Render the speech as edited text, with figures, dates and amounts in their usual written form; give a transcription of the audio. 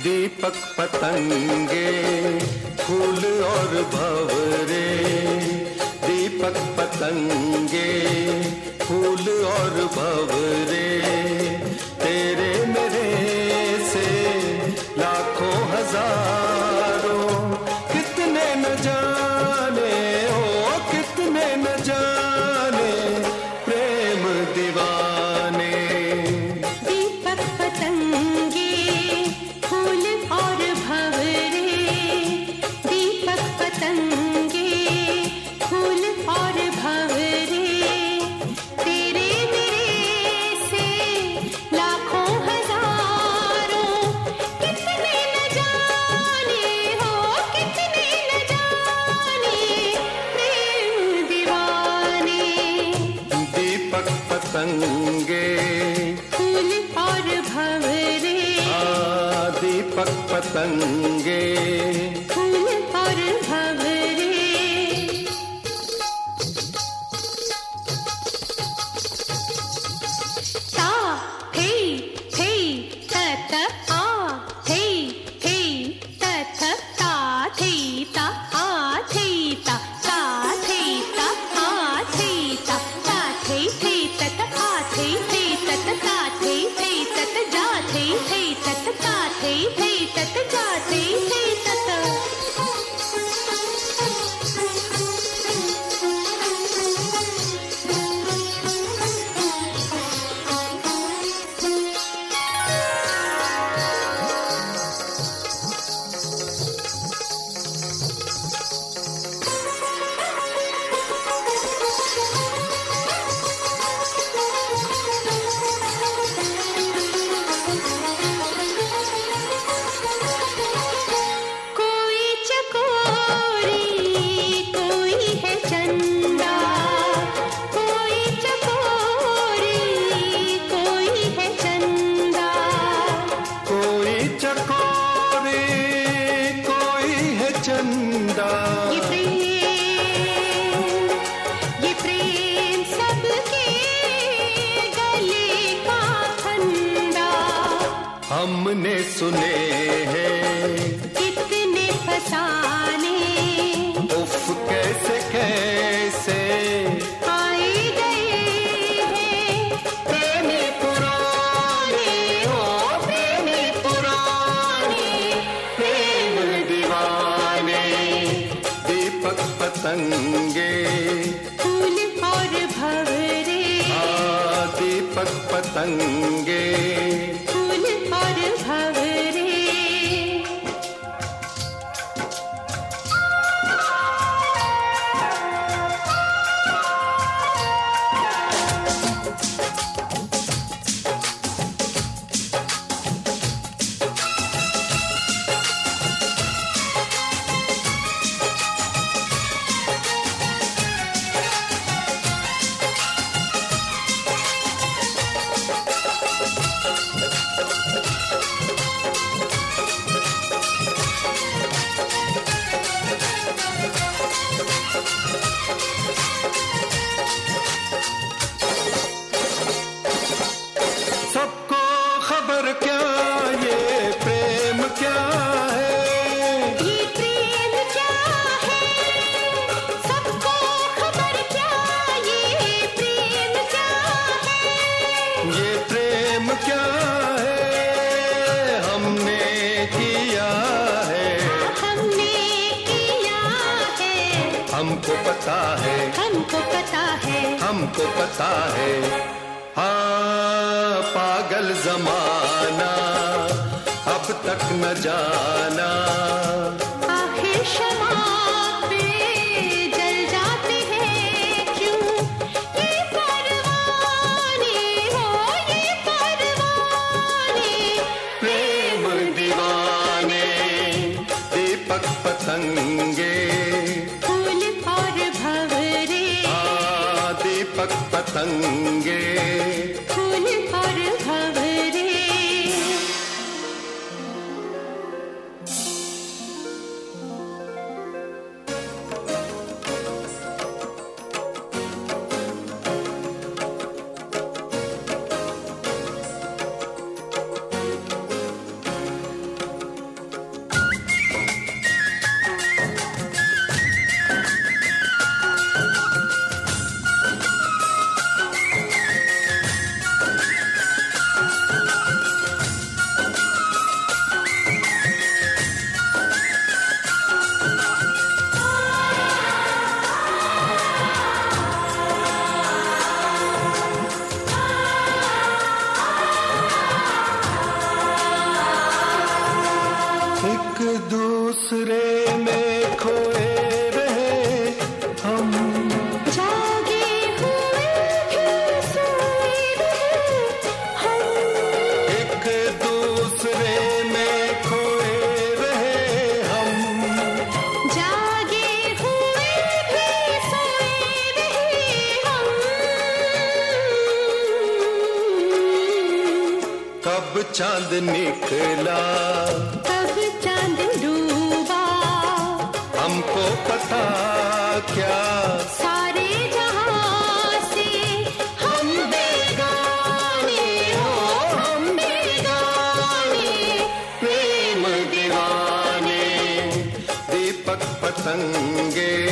दीपक पतंगे फूल और भंवरे, दीपक पतंगे फूल और भंवरे, तेरे मेरे से लाखों हजारों, कितने न जाने ओ कितने न जाने प्रेम दीवाने। दीपक पतंगे फूल और भंवरे, दीपक पतंगे फूल और भंवरे, तेरे मेरे से लाखों हजारों, कितने न जाने हो कितने न जाने प्रेम दीवाने। दीपक पतंगे फूल और भंवरे, दीपक पतंगे फूल और भंवरे। ता थे त त आ थे त थ ता थे ता आ थे ता ता थे ता आ थे ता ता थे त त आ थे त त ता थे त त जा थे त त ता थे त त जा थे त त। कोई चकोरी कोई है चंदा, कोई चकोरी कोई है चंदा, कोई चकोरी कोई है चंदा। ये प्रेम सबके गले का फंदा। हमने सुने हैं कितने फसाने उफ कैसे कैसे आए गए हैं प्रेमी पुराने, ओ प्रेमी पुराने प्रेम दीवाने। दीपक पतंगे फूल और भंवरे, दीपक पतंगे फूल और भंवरे। सबको खबर क्या ये प्रेम क्या है, ये प्रेम क्या है, सबको खबर क्या ये प्रेम क्या है, ये प्रेम क्या है हमने किया है, हमने किया है, हमको पता है, हमको पता है, हमको पता है। हाँ पागल जमाना अब तक न जाना, आखिर शमा पे जल जाते हैं क्यों ये परवाने, हो ये परवाने प्रेम दीवाने। दीपक पतंगे फूल और भंवरे, दीपक पतंगे फूल और भंवरे। दूसरे में खोए रहे हम, जागे हुए भी सोए रहे हम, एक दूसरे में खोए रहे हम, जागे हुए भी सोए रहे हम। कब चांद निकला कब चांद डूबा, हमको पता क्या, सारे जहां से हम बेगाने हो, हम बेगाने। प्रेम दीवाने, दीपक पतंगे